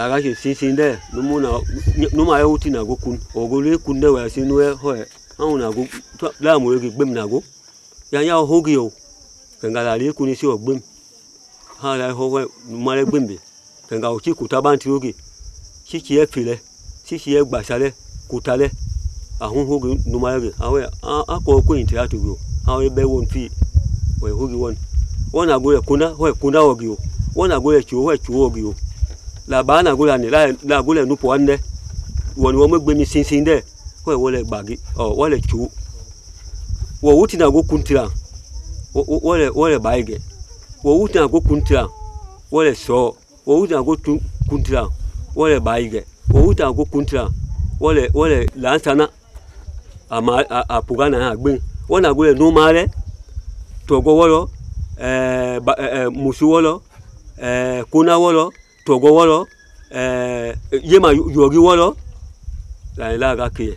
agache sisinde numa ya uti na go kun ogole kunde wa sinu e ho e awun na go la mo ge gbem na go ya hogi o ngala le kun si ogbem ha la ho we mo le gbembe nga o ti kuta ban ti oge sisi e file sisi e gbasale kutale ahun hogi numa ge awe ako ko inti atugo awe be won fi we hogi won na go le kuna ogi o won na go le chu ogi o la ba na go la go le nu po ande won wo megbe mi sinsin de wo le gbagi wo le chu wo wuti na go kuntira wo le baige wo wuti na go kuntira wo le so wo wuti na go kuntira wo le baige wo wuti na go kuntira wo le lansana ama apugana ha gbin wo na go le nu mare togo wolo musu wolo kuna wolo togo wolo yema yogi wolo la ga ke